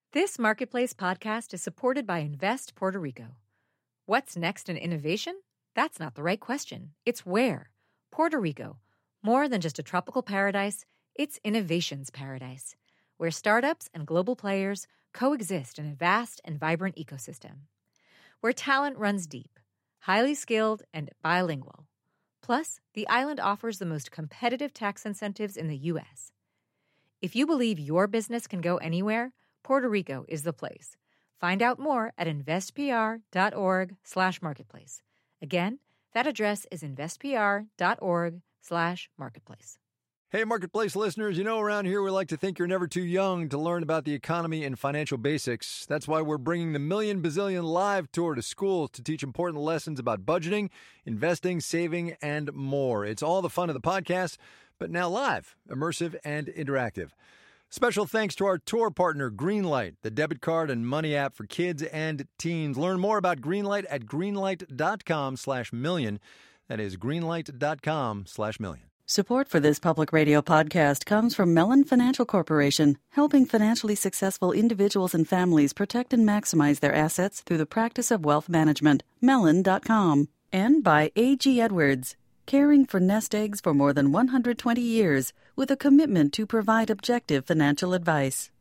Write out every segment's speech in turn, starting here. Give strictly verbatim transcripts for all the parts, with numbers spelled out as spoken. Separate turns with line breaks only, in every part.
This Marketplace podcast is supported by Invest Puerto Rico. What's next in innovation? That's not the right question. It's where. Puerto Rico. More than just a tropical paradise, it's innovation's paradise, where startups and global players coexist in a vast and vibrant ecosystem. Where talent runs deep, highly skilled, and bilingual. Plus, the island offers the most competitive tax incentives in the U S. If you believe your business can go anywhere, Puerto Rico is the place. Find out more at investpr.org slash marketplace. Again, that address is investpr.org slash marketplace.
Hey, Marketplace listeners, you know around here we like to think you're never too young to learn about the economy and financial basics. That's why we're bringing the Million Bazillion Live Tour to schools to teach important lessons about budgeting, investing, saving, and more. It's all the fun of the podcast, but now live, immersive, and interactive. Special thanks to our tour partner, Greenlight, the debit card and money app for kids and teens. Learn more about Greenlight at greenlight.com slash million. That is greenlight.com slash million.
Support for this public radio podcast comes from Mellon Financial Corporation, helping financially successful individuals and families protect and maximize their assets through the practice of wealth management. Mellon dot com. And by A G Edwards, caring for nest eggs for more than one hundred twenty years with a commitment to provide objective financial advice.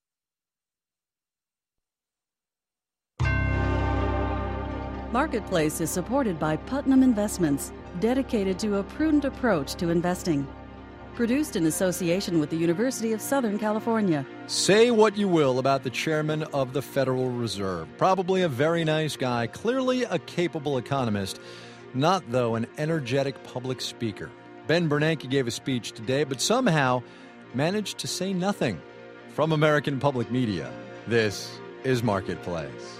Marketplace is supported by Putnam Investments, dedicated to a prudent approach to investing. Produced in association with the University of Southern California.
Say what you will about the chairman of the Federal Reserve. Probably a very nice guy, clearly a capable economist. Not, though, an energetic public speaker. Ben Bernanke gave a speech today, but somehow managed to say nothing. From American Public Media, this is Marketplace.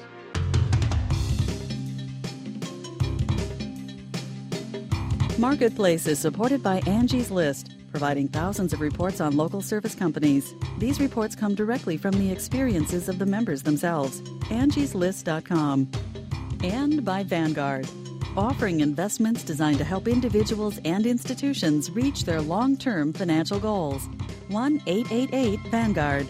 Marketplace is supported by Angie's List, providing thousands of reports on local service companies. These reports come directly from the experiences of the members themselves. Angie's List dot com. And by Vanguard, offering investments designed to help individuals and institutions reach their long-term financial goals. one eight eight eight Vanguard.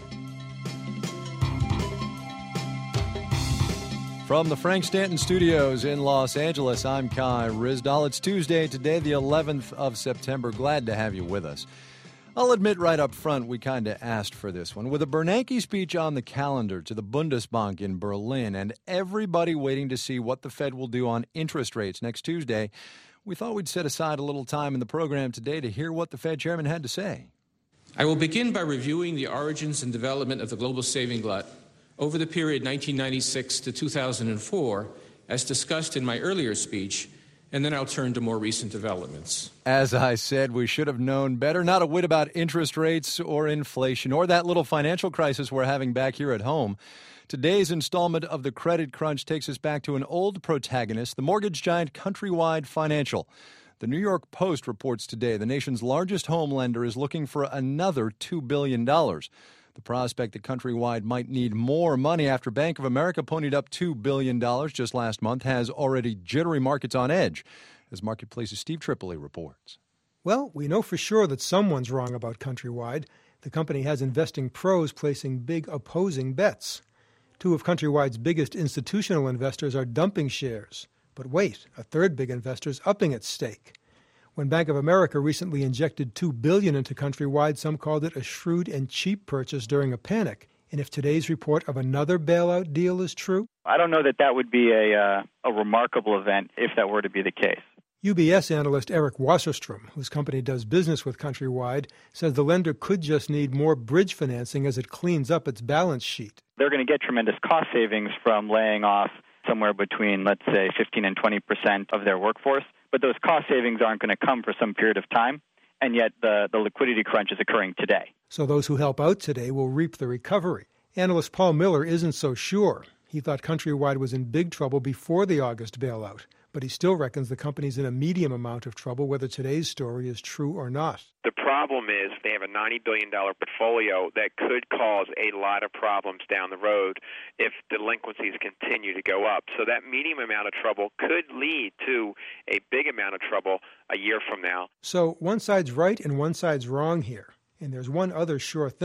From the Frank Stanton Studios in Los Angeles, I'm Kai Ryssdal. It's Tuesday, today the eleventh of September. Glad to have you with us. I'll admit right up front we kind of asked for this one. With a Bernanke speech on the calendar to the Bundesbank in Berlin and everybody waiting to see what the Fed will do on interest rates next Tuesday, we thought we'd set aside a little time in the program today to hear what the Fed chairman had to say.
I will begin by reviewing the origins and development of the global saving glut over the period nineteen ninety-six to two thousand four, as discussed in my earlier speech, and then I'll turn to more recent developments.
As I said, we should have known better. Not a whit about interest rates or inflation or that little financial crisis we're having back here at home. Today's installment of the Credit Crunch takes us back to an old protagonist, the mortgage giant Countrywide Financial. The New York Post reports today the nation's largest home lender is looking for another two billion dollars. The prospect that Countrywide might need more money after Bank of America ponied up two billion dollars just last month has already jittery markets on edge, as Marketplace's Steve Tripoli reports.
Well, we know for sure that someone's wrong about Countrywide. The company has investing pros placing big opposing bets. Two of Countrywide's biggest institutional investors are dumping shares. But wait, a third big investor is upping its stake. When Bank of America recently injected two billion dollars into Countrywide, some called it a shrewd and cheap purchase during a panic. And if today's report of another bailout deal is true?
I don't know that that would be a, uh, a remarkable event if that were to be the case.
U B S analyst Eric Wasserstrom, whose company does business with Countrywide, says the lender could just need more bridge financing as it cleans up its balance sheet.
They're going to get tremendous cost savings from laying off somewhere between, let's say, fifteen and twenty percent of their workforce. But those cost savings aren't going to come for some period of time, and yet the, the liquidity crunch is occurring today.
So those who help out today will reap the recovery. Analyst Paul Miller isn't so sure. He thought Countrywide was in big trouble before the August bailout, but he still reckons the company's in a medium amount of trouble, whether today's story is true or not.
The problem is they have a ninety billion dollars portfolio that could cause a lot of problems down the road if delinquencies continue to go up. So that medium amount of trouble could lead to a big amount of trouble a year from now.
So one side's right and one side's wrong here. And there's one other sure thing.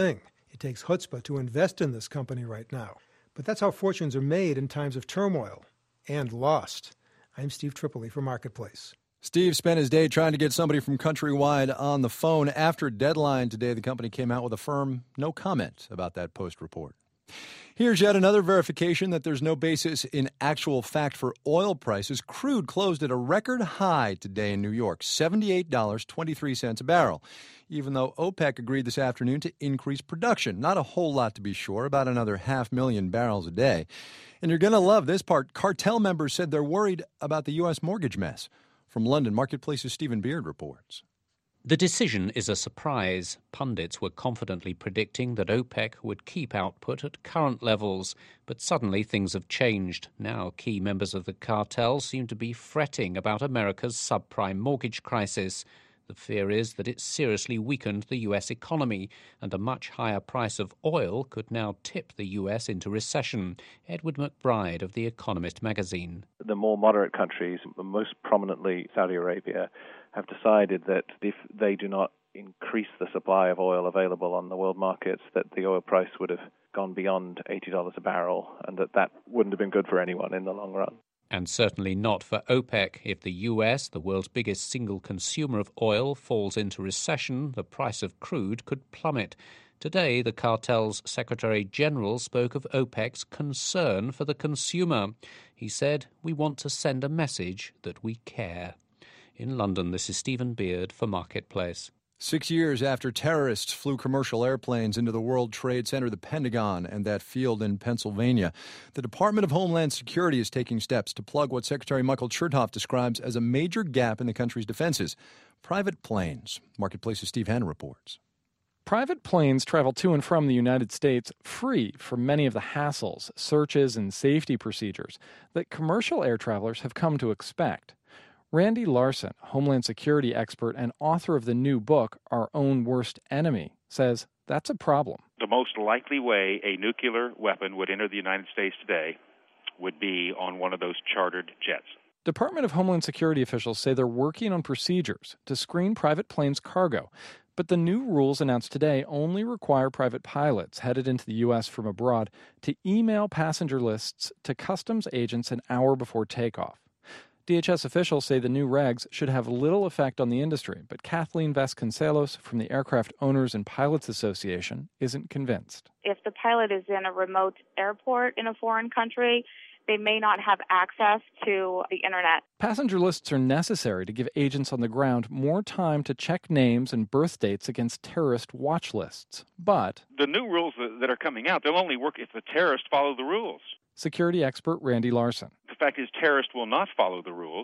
It takes chutzpah to invest in this company right now. But that's how fortunes are made in times of turmoil and lost. I'm Steve Tripoli for Marketplace.
Steve spent his day trying to get somebody from Countrywide on the phone. After deadline today, the company came out with a firm no comment about that Post report. Here's yet another verification that there's no basis in actual fact for oil prices. Crude closed at a record high today in New York, seventy-eight dollars and twenty-three cents a barrel, even though OPEC agreed this afternoon to increase production. Not a whole lot, to be sure, about another half million barrels a day. And you're going to love this part. Cartel members said they're worried about the U S mortgage mess. From London, Marketplace's Stephen Beard reports.
The decision is a surprise. Pundits were confidently predicting that OPEC would keep output at current levels, but suddenly things have changed. Now key members of the cartel seem to be fretting about America's subprime mortgage crisis. The fear is that it's seriously weakened the U S economy, and a much higher price of oil could now tip the U S into recession. Edward McBride of The Economist magazine.
The more moderate countries, most prominently Saudi Arabia, have decided that if they do not increase the supply of oil available on the world markets, that the oil price would have gone beyond eighty dollars a barrel, and that that wouldn't have been good for anyone in the long run.
And certainly not for OPEC. If the U S, the world's biggest single consumer of oil, falls into recession, the price of crude could plummet. Today, the cartel's Secretary General spoke of OPEC's concern for the consumer. He said, "We want to send a message that we care." In London, this is Stephen Beard for Marketplace.
Six years after terrorists flew commercial airplanes into the World Trade Center, the Pentagon, and that field in Pennsylvania, the Department of Homeland Security is taking steps to plug what Secretary Michael Chertoff describes as a major gap in the country's defenses: private planes. Marketplace's Steve Henn reports.
Private planes travel to and from the United States free from many of the hassles, searches, and safety procedures that commercial air travelers have come to expect. Randy Larson, Homeland Security expert and author of the new book, Our Own Worst Enemy, says that's a problem.
The most likely way a nuclear weapon would enter the United States today would be on one of those chartered jets.
Department of Homeland Security officials say they're working on procedures to screen private planes' cargo, but the new rules announced today only require private pilots headed into the U S from abroad to email passenger lists to customs agents an hour before takeoff. D H S officials say the new regs should have little effect on the industry, but Kathleen Vasconcelos from the Aircraft Owners and Pilots Association isn't convinced.
If the pilot is in a remote airport in a foreign country, they may not have access to the internet.
Passenger lists are necessary to give agents on the ground more time to check names and birth dates against terrorist watch lists. But
the new rules that are coming out, they'll only work if the terrorists follow the rules.
Security expert Randy Larson.
The fact is, terrorists will not follow the rules,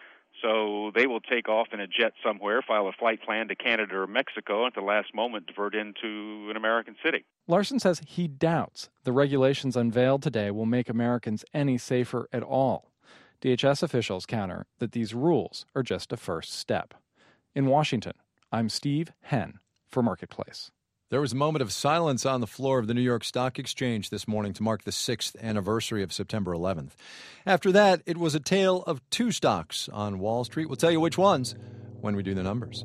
so they will take off in a jet somewhere, file a flight plan to Canada or Mexico, and at the last moment divert into an American city.
Larson says he doubts the regulations unveiled today will make Americans any safer at all. D H S officials counter that these rules are just a first step. In Washington, I'm Steve Henn for Marketplace.
There was a moment of silence on the floor of the New York Stock Exchange this morning to mark the sixth anniversary of September eleventh. After that, it was a tale of two stocks on Wall Street. We'll tell you which ones when we do the numbers.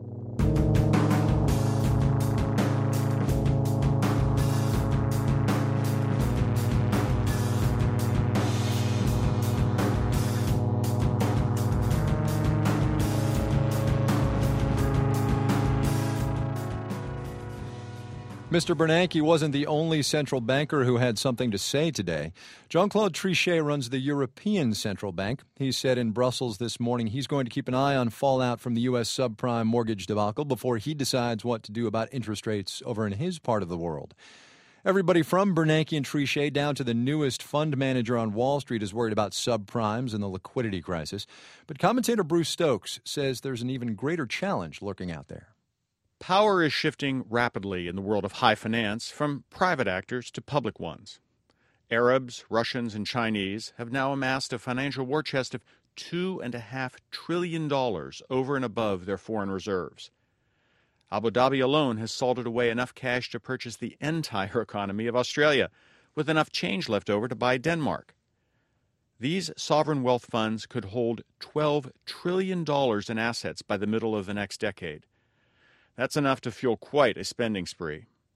Mister Bernanke wasn't the only central banker who had something to say today. Jean-Claude Trichet runs the European Central Bank. He said in Brussels this morning he's going to keep an eye on fallout from the U S subprime mortgage debacle before he decides what to do about interest rates over in his part of the world. Everybody from Bernanke and Trichet down to the newest fund manager on Wall Street is worried about subprimes and the liquidity crisis. But commentator Bruce Stokes says there's an even greater challenge lurking out there.
Power is shifting rapidly in the world of high finance from private actors to public ones. Arabs, Russians, and Chinese have now amassed a financial war chest of two point five trillion dollars over and above their foreign reserves. Abu Dhabi alone has salted away enough cash to purchase the entire economy of Australia, with enough change left over to buy Denmark. These sovereign wealth funds could hold twelve trillion dollars in assets by the middle of the next decade. That's enough to fuel quite a spending spree.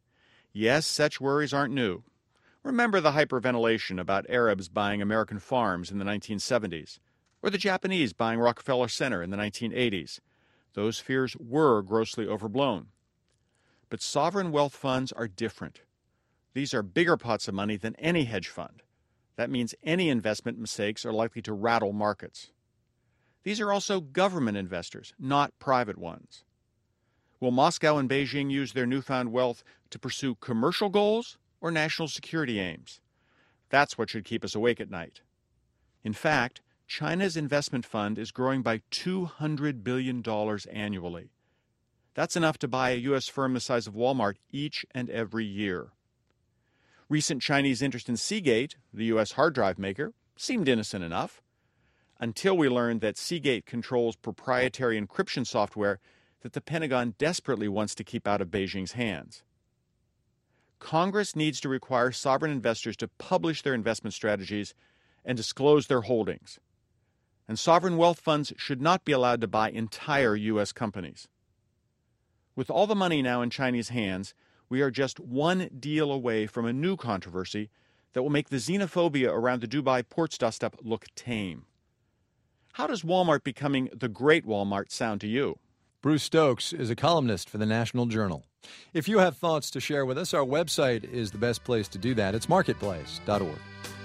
Yes, such worries aren't new. Remember the hyperventilation about Arabs buying American farms in the nineteen seventies, or the Japanese buying Rockefeller Center in the nineteen eighties. Those fears were grossly overblown. But sovereign wealth funds are different. These are bigger pots of money than any hedge fund. That means any investment mistakes are likely to rattle markets. These are also government investors, not private ones. Will Moscow and Beijing use their newfound wealth to pursue commercial goals or national security aims? That's what should keep us awake at night. In fact, China's investment fund is growing by two hundred billion dollars annually. That's enough to buy a U S firm the size of Walmart each and every year. Recent Chinese interest in Seagate, the U S hard drive maker, seemed innocent enough, until we learned that Seagate controls proprietary encryption software that the Pentagon desperately wants to keep out of Beijing's hands. Congress needs to require sovereign investors to publish their investment strategies and disclose their holdings. And sovereign wealth funds should not be allowed to buy entire U S companies. With all the money now in Chinese hands, we are just one deal away from a new controversy that will make the xenophobia around the Dubai ports dust-up look tame. How does Walmart becoming the great Walmart sound to you?
Bruce Stokes is a columnist for the National Journal. If you have thoughts to share with us, our website is the best place to do that. It's marketplace dot org.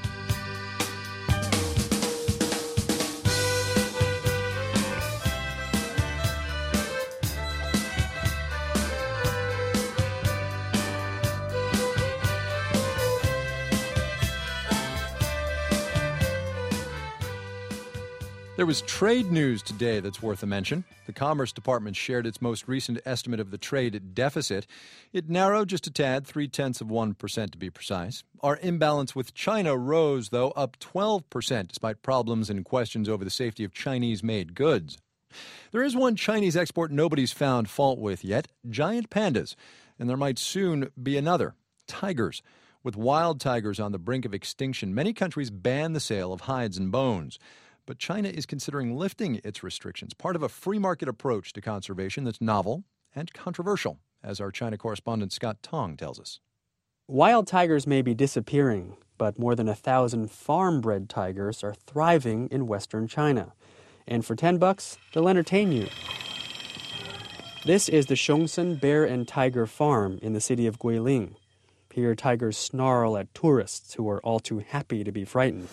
There was trade news today that's worth a mention. The Commerce Department shared its most recent estimate of the trade deficit. It narrowed just a tad, three-tenths of one percent to be precise. Our imbalance with China rose, though, up twelve percent, despite problems and questions over the safety of Chinese-made goods. There is one Chinese export nobody's found fault with yet, giant pandas. And there might soon be another, tigers. With wild tigers on the brink of extinction, many countries ban the sale of hides and bones. But China is considering lifting its restrictions, part of a free market approach to conservation that's novel and controversial, as our China correspondent Scott Tong tells us.
Wild tigers may be disappearing, but more than a thousand farm-bred tigers are thriving in western China. And for ten bucks, they'll entertain you. This is the Xiongsan Bear and Tiger Farm in the city of Guilin. Here, tigers snarl at tourists who are all too happy to be frightened.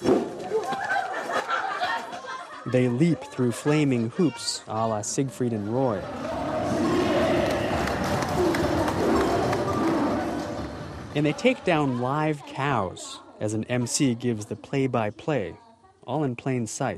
They leap through flaming hoops, a la Siegfried and Roy. And they take down live cows as an M C gives the play-by-play, all in plain sight.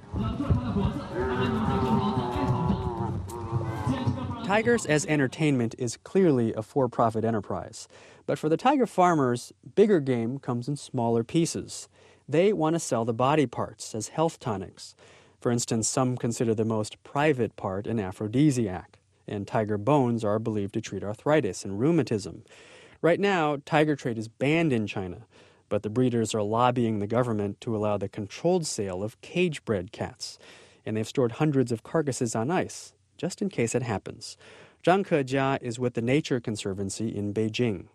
Tigers as entertainment is clearly a for-profit enterprise. But for the tiger farmers, bigger game comes in smaller pieces. They want to sell the body parts as health tonics. For instance, some consider the most private part an aphrodisiac, and tiger bones are believed to treat arthritis and rheumatism. Right now, tiger trade is banned in China, but the breeders are lobbying the government to allow the controlled sale of cage-bred cats, and they've stored hundreds of carcasses on ice, just in case it happens. Zhang Kejia is with the Nature Conservancy in Beijing.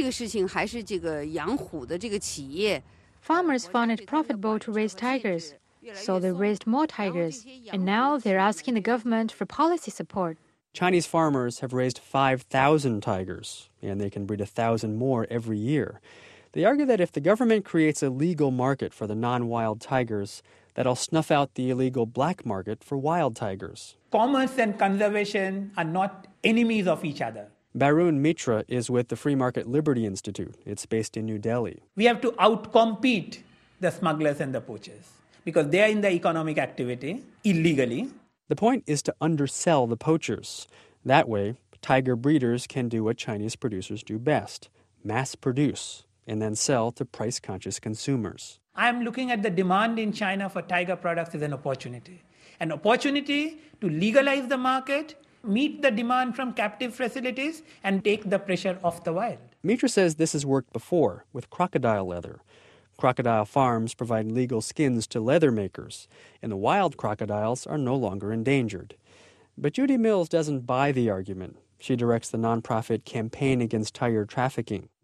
Farmers found it profitable to raise tigers. So they raised more tigers, and now they're asking the government for policy support.
Chinese farmers have raised five thousand tigers, and they can breed one thousand more every year. They argue that if the government creates a legal market for the non-wild tigers, that'll snuff out the illegal black market for wild tigers.
Commerce and conservation are not enemies of each other.
Barun Mitra is with the Free Market Liberty Institute. It's based in New Delhi.
We have to outcompete the smugglers and the poachers, because they are in the economic activity illegally.
The point is to undersell the poachers. That way, tiger breeders can do what Chinese producers do best, mass produce, and then sell to price-conscious consumers.
I'm looking at the demand in China for tiger products as an opportunity. An opportunity to legalize the market, meet the demand from captive facilities, and take the pressure off the wild.
Mitra says this has worked before with crocodile leather. Crocodile farms provide legal skins to leather makers, and the wild crocodiles are no longer endangered. But Judy Mills doesn't buy the argument. She directs the nonprofit Campaign Against Tiger Trafficking.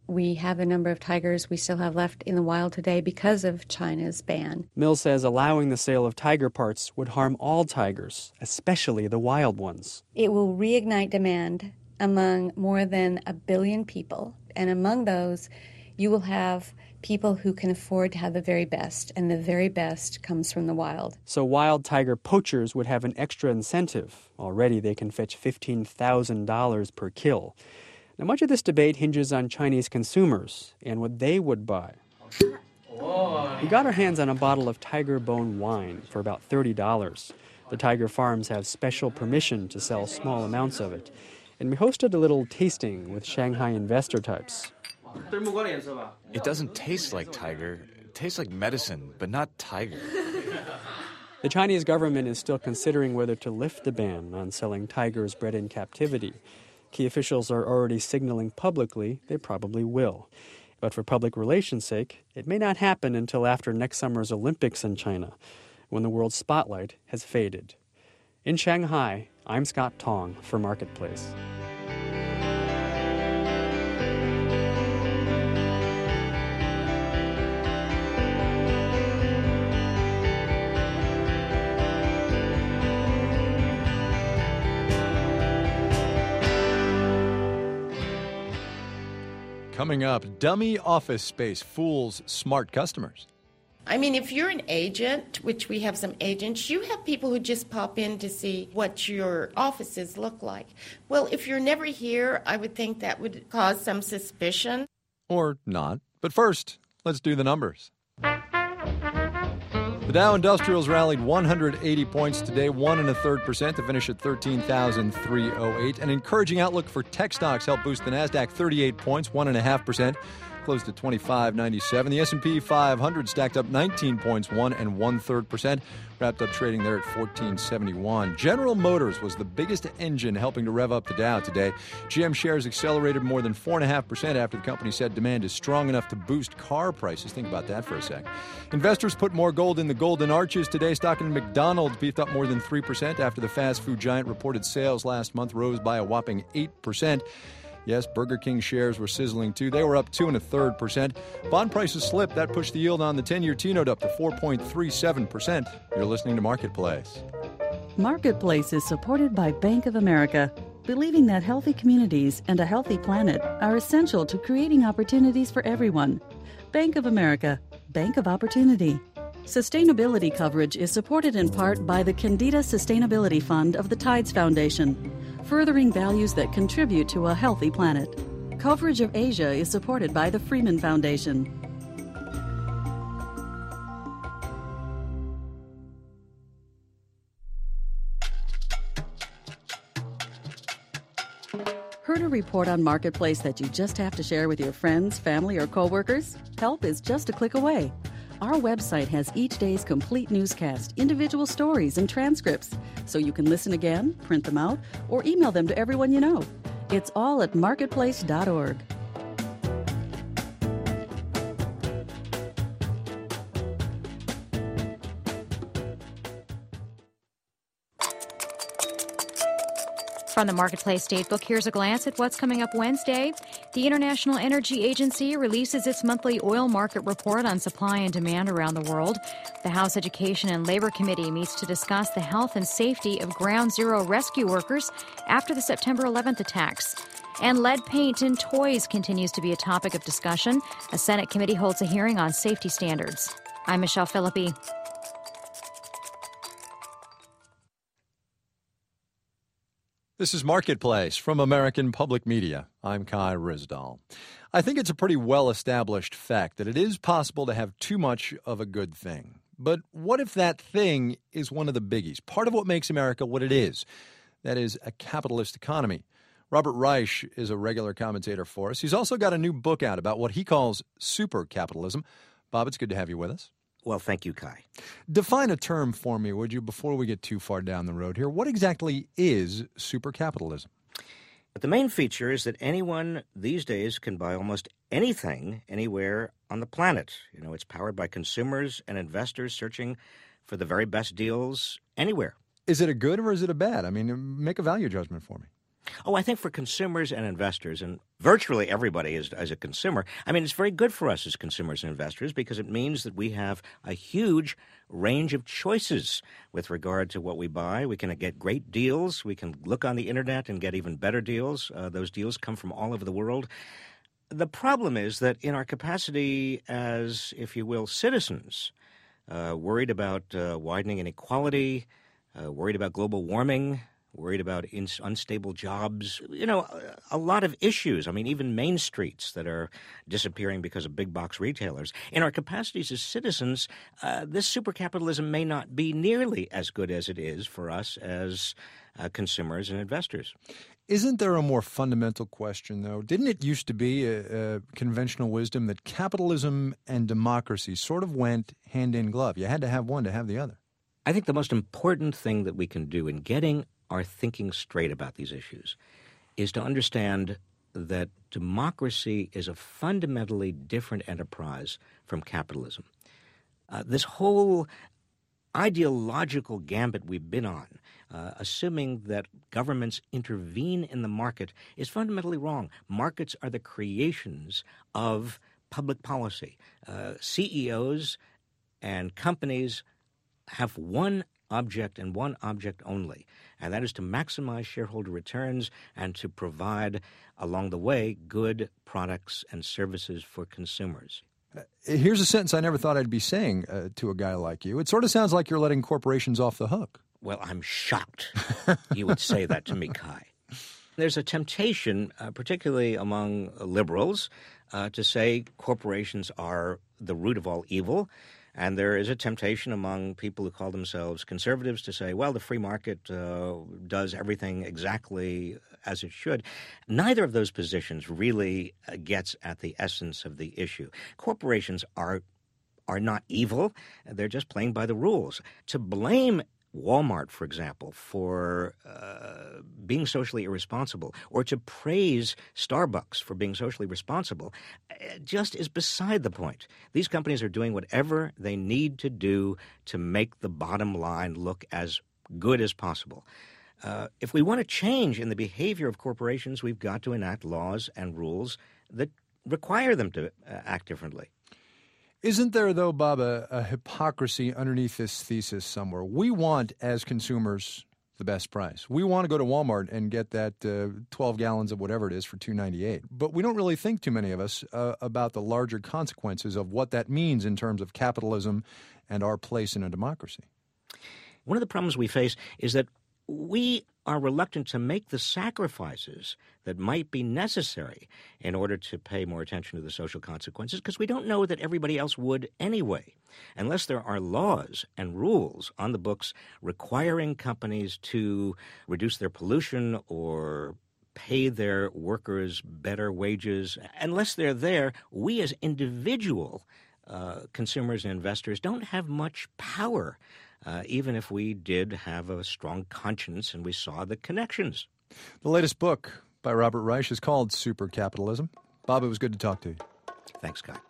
we have a number of tigers we still have left in the wild today because of China's ban.
Mills says allowing the sale of tiger parts would harm all tigers, especially the wild ones.
It will reignite demand among more than a billion people, and among those, you will have people who can afford to have the very best, and the very best comes from the wild.
So wild tiger poachers would have an extra incentive. Already they can fetch fifteen thousand dollars per kill. Now, much of this debate hinges on Chinese consumers and what they would buy. We got our hands on a bottle of tiger bone wine for about thirty dollars. The tiger farms have special permission to sell small amounts of it. And we hosted a little tasting with Shanghai investor types.
It doesn't taste like tiger. It tastes like medicine, but not tiger.
The Chinese government is still considering whether to lift the ban on selling tigers bred in captivity. Key officials are already signaling publicly they probably will. But for public relations' sake, it may not happen until after next summer's Olympics in China, when the world's spotlight has faded. In Shanghai, I'm Scott Tong for Marketplace.
Coming up, dummy office space fools smart customers.
I mean, if you're an agent, which we have some agents, you have people who just pop in to see what your offices look like. Well, if you're never here, I would think that would cause some suspicion.
Or not. But first, let's do the numbers. The Dow Industrials rallied one hundred eighty points today, one and a third percent to finish at thirteen thousand three hundred eight. An encouraging outlook for tech stocks helped boost the Nasdaq thirty-eight points, one and a half percent, closed at twenty-five ninety-seven. The S and P five hundred stacked up nineteen points, one and one third percent, wrapped up trading there at fourteen seventy-one. General Motors was the biggest engine helping to rev up the Dow today. G M shares accelerated more than four and a half percent after the company said demand is strong enough to boost car prices. Think about that for a sec. Investors put more gold in the golden arches today. Stock in McDonald's beefed up more than three percent after the fast food giant reported sales last month rose by a whopping eight percent. Yes, Burger King shares were sizzling too. They were up two and a third percent. Bond prices slipped. That pushed the yield on the ten-year T-note up to four point three seven percent. You're listening to Marketplace.
Marketplace is supported by Bank of America, believing that healthy communities and a healthy planet are essential to creating opportunities for everyone. Bank of America, Bank of Opportunity. Sustainability coverage is supported in part by the Candida Sustainability Fund of the Tides Foundation, furthering values that contribute to a healthy planet. Coverage of Asia is supported by the Freeman Foundation. Heard a report on Marketplace that you just have to share with your friends, family, or coworkers? Help is just a click away. Our website has each day's complete newscast, individual stories, and transcripts, so you can listen again, print them out, or email them to everyone you know. It's all at marketplace dot org.
From the Marketplace Datebook, here's a glance at what's coming up Wednesday. The International Energy Agency releases its monthly oil market report on supply and demand around the world. The House Education and Labor Committee meets to discuss the health and safety of Ground Zero rescue workers after the September eleventh attacks. And lead paint in toys continues to be a topic of discussion. A Senate committee holds a hearing on safety standards. I'm Michelle Philippi.
This is Marketplace from American Public Media. I'm Kai Rizdal. I think it's a pretty well-established fact that it is possible to have too much of a good thing. But what if that thing is one of the biggies, part of what makes America what it is? That is, a capitalist economy. Robert Reich is a regular commentator for us. He's also got a new book out about what he calls super capitalism. Bob, it's good to have you with us.
Well, thank you, Kai.
Define a term for me, would you, before we get too far down the road here. What exactly is supercapitalism?
But the main feature is that anyone these days can buy almost anything anywhere on the planet. You know, it's powered by consumers and investors searching for the very best deals anywhere.
Is it a good or is it a bad? I mean, make a value judgment for me.
Oh, I think for consumers and investors, and virtually everybody is, as a consumer, I mean, it's very good for us as consumers and investors because it means that we have a huge range of choices with regard to what we buy. We can get great deals. We can look on the internet and get even better deals. Uh, those deals come from all over the world. The problem is that in our capacity as, if you will, citizens, uh, worried about uh, widening inequality, uh, worried about global warming, worried about in- unstable jobs, you know, a, a lot of issues. I mean, even main streets that are disappearing because of big box retailers. In our capacities as citizens, uh, this supercapitalism may not be nearly as good as it is for us as uh, consumers and investors.
Isn't there a more fundamental question, though? Didn't it used to be a, a conventional wisdom that capitalism and democracy sort of went hand in glove? You had to have one to have the other.
I think the most important thing that we can do in getting our thinking straight about these issues is to understand that democracy is a fundamentally different enterprise from capitalism. Uh, this whole ideological gambit we've been on, uh, assuming that governments intervene in the market, is fundamentally wrong. Markets are the creations of public policy. Uh, C E Os and companies have one object and one object only, and that is to maximize shareholder returns and to provide, along the way, good products and services for consumers.
Uh, here's a sentence I never thought I'd be saying uh, to a guy like you. It sort of sounds like you're letting corporations off the hook.
Well, I'm shocked you would say that to me, Kai. There's a temptation, uh, particularly among liberals, uh, to say corporations are the root of all evil. And there is a temptation among people who call themselves conservatives to say, well, the free market uh, does everything exactly as it should. Neither of those positions really uh, gets at the essence of the issue. Corporations are are not evil. They're just playing by the rules. To blame Walmart, for example, for uh, being socially irresponsible, or to praise Starbucks for being socially responsible, just is beside the point. These companies are doing whatever they need to do to make the bottom line look as good as possible. Uh, if we want to change in the behavior of corporations, we've got to enact laws and rules that require them to uh, act differently.
Isn't there, though, Bob, a, a hypocrisy underneath this thesis somewhere? We want, as consumers, the best price. We want to go to Walmart and get that uh, twelve gallons of whatever it is for two dollars and ninety-eight cents. But we don't really think, too many of us, uh, about the larger consequences of what that means in terms of capitalism and our place in a democracy.
One of the problems we face is that we are reluctant to make the sacrifices that might be necessary in order to pay more attention to the social consequences because we don't know that everybody else would anyway. Unless there are laws and rules on the books requiring companies to reduce their pollution or pay their workers better wages, unless they're there, we as individual uh, consumers and investors don't have much power. Uh, even if we did have a strong conscience and we saw the connections.
The latest book by Robert Reich is called Supercapitalism. Bob, it was good to talk to you.
Thanks, Guy.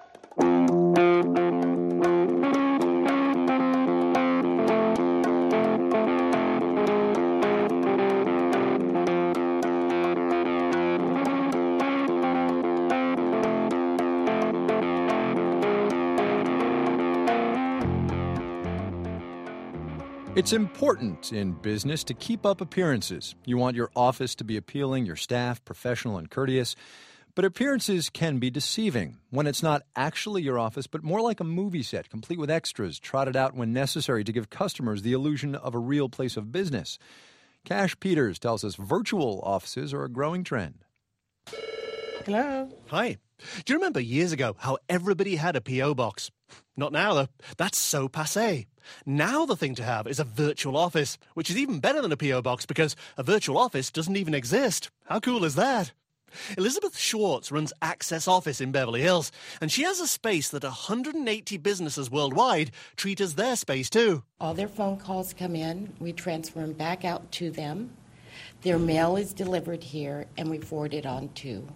It's important in business to keep up appearances. You want your office to be appealing, your staff professional and courteous. But appearances can be deceiving when it's not actually your office, but more like a movie set, complete with extras, trotted out when necessary to give customers the illusion of a real place of business. Cash Peters tells us virtual offices are a growing trend.
Hello. Hi. Do you remember years ago how everybody had a P O box? Not now, though. That's so passé. Now the thing to have is a virtual office, which is even better than a P O box because a virtual office doesn't even exist. How cool is that? Elizabeth Schwartz runs Access Office in Beverly Hills, and she has a space that one hundred eighty businesses worldwide treat as their space too.
All their phone calls come in, we transfer them back out to them. Their mail is delivered here, and we forward it on to.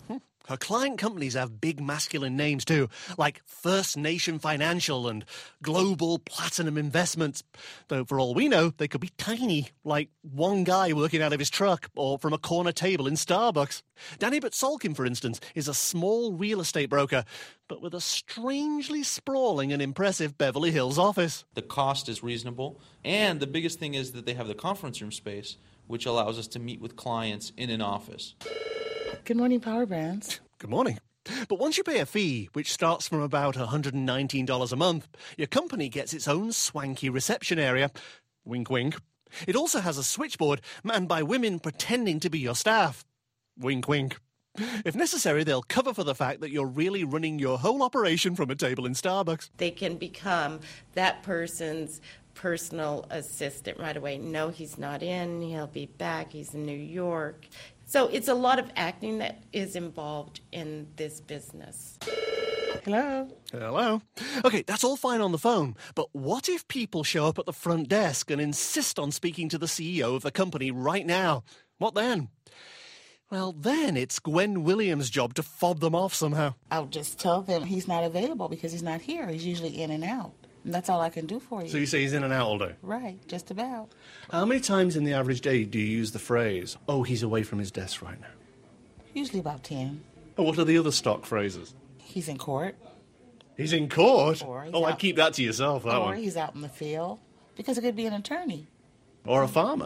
Her client companies have big masculine names too, like First Nation Financial and Global Platinum Investments. Though for all we know, they could be tiny, like one guy working out of his truck or from a corner table in Starbucks. Danny Batsolkin, for instance, is a small real estate broker, but with a strangely sprawling and impressive Beverly Hills office.
The cost is reasonable, and the biggest thing is that they have the conference room space, which allows us to meet with clients in an office.
Good morning, Power Brands.
Good morning. But once you pay a fee, which starts from about one hundred nineteen dollars a month, your company gets its own swanky reception area. Wink, wink. It also has a switchboard manned by women pretending to be your staff. Wink, wink. If necessary, they'll cover for the fact that you're really running your whole operation from a table in Starbucks.
They can become that person's personal assistant right away. No, he's not in. He'll be back. He's in New York. So it's a lot of acting that is involved in this business.
Hello?
Hello? Okay, that's all fine on the phone, but what if people show up at the front desk and insist on speaking to the C E O of the company right now? What then? Well, then it's Gwen Williams' job to fob them off somehow.
I'll just tell them he's not available because he's not here. He's usually in and out. And that's all I can do for you.
So you say he's in and out all day?
Right, just about.
How many times in the average day do you use the phrase, oh, he's away from his desk right now?
Usually about ten.
Oh, what are the other stock phrases?
He's in court.
He's in court?
Or he's
oh,
out,
I'd keep that to yourself, that
or
one.
Or he's out in the field. Because it could be an attorney.
Or a farmer.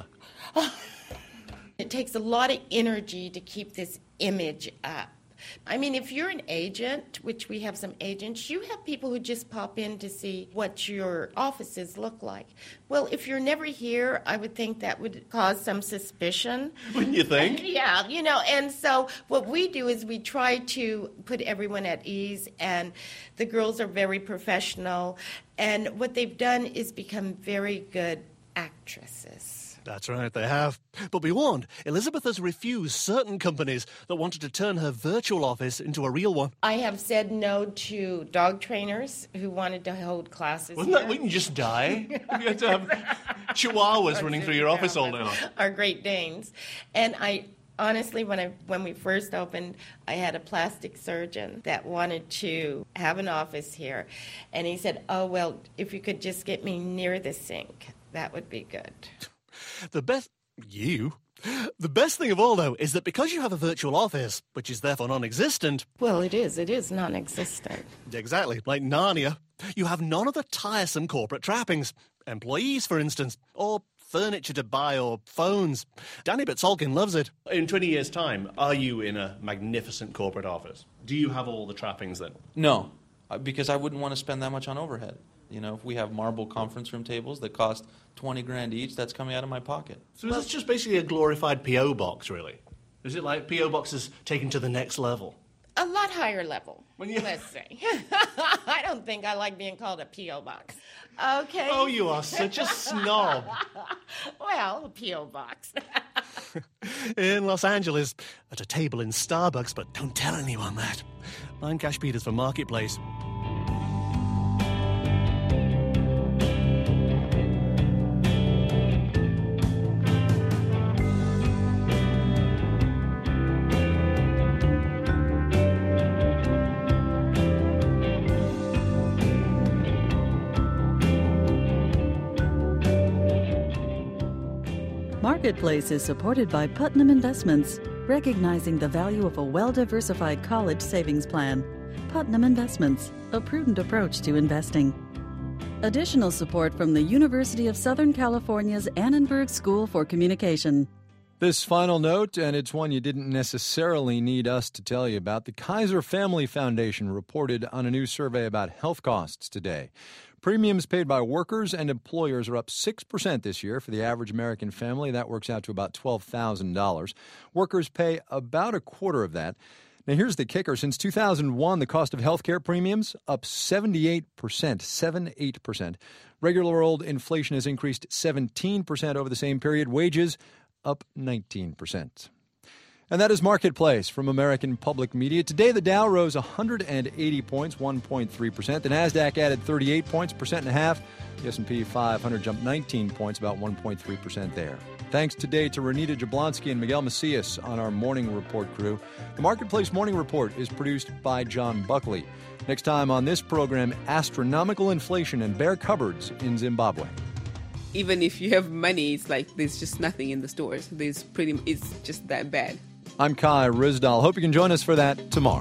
It takes a lot of energy to keep this image up. I mean, if you're an agent, which we have some agents, you have people who just pop in to see what your offices look like. Well, if you're never here, I would think that would cause some suspicion.
Wouldn't you think?
Yeah, you know, and so what we do is we try to put everyone at ease, and the girls are very professional, and what they've done is become very good actresses.
That's right, they have. But be warned, Elizabeth has refused certain companies that wanted to turn her virtual office into a real one.
I have said no to dog trainers who wanted to hold classes.
Wasn't that, wouldn't you just die? You had to have chihuahuas running through your office all day long.
Our Great Danes. And I honestly, when I when we first opened, I had a plastic surgeon that wanted to have an office here. And he said, oh, well, if you could just get me near the sink, that would be good.
The best... You? The best thing of all, though, is that because you have a virtual office, which is therefore non-existent...
Well, it is. It is non-existent.
Exactly. Like Narnia. You have none of the tiresome corporate trappings. Employees, for instance, or furniture to buy, or phones. Danny Batsolkin loves it. In twenty years' time, are you in a magnificent corporate office? Do you have all the trappings then?
No, because I wouldn't want to spend that much on overhead. You know, if we have marble conference room tables that cost twenty grand each, that's coming out of my pocket.
So is this just basically a glorified P O box, really? Is it like P O boxes taken to the next level?
A lot higher level, you... let's say. I don't think I like being called a P O box. Okay.
Oh, you are such a snob.
Well, a P O box.
In Los Angeles, at a table in Starbucks, but don't tell anyone that. I'm Cash Peters for Marketplace.
Marketplace is supported by Putnam Investments, recognizing the value of a well-diversified college savings plan. Putnam Investments, a prudent approach to investing. Additional support from the University of Southern California's Annenberg School for Communication.
This final note, and it's one you didn't necessarily need us to tell you about. The Kaiser Family Foundation reported on a new survey about health costs today. Premiums paid by workers and employers are up six percent this year for the average American family. That works out to about twelve thousand dollars. Workers pay about a quarter of that. Now, here's the kicker. Since two thousand one, the cost of health care premiums up seventy-eight percent, seventy-eight percent. Regular old inflation has increased seventeen percent over the same period. Wages up nineteen percent. And that is Marketplace from American Public Media. Today, the Dow rose one hundred eighty points, one point three percent. The NASDAQ added thirty-eight points, percent and a half. The S and P five hundred jumped nineteen points, about one point three percent there. Thanks. Thanks today to Renita Jablonski and Miguel Macias on our Morning Report crew. The Marketplace Morning Report is produced by John Buckley. Next time on this program, astronomical inflation and bare cupboards in Zimbabwe.
Even if you have money, it's like there's just nothing in the stores. There's pretty, it's just that bad.
I'm Kai Rizdal. Hope you can join us for that tomorrow.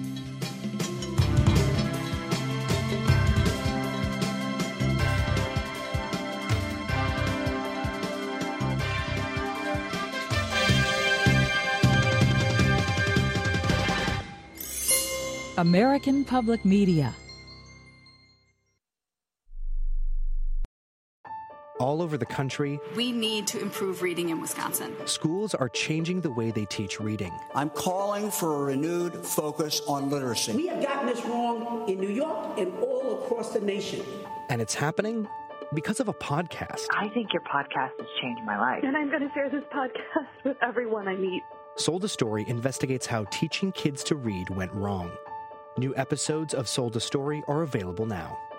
American Public Media.
All over the country,
we need to improve reading in Wisconsin.
Schools are changing the way they teach reading.
I'm calling for a renewed focus on literacy.
We have gotten this wrong in New York and all across the nation.
And it's happening because of a podcast.
I think your podcast has changed my life.
And I'm going to share this podcast with everyone I meet.
Sold a Story investigates how teaching kids to read went wrong. New episodes of Sold a Story are available now.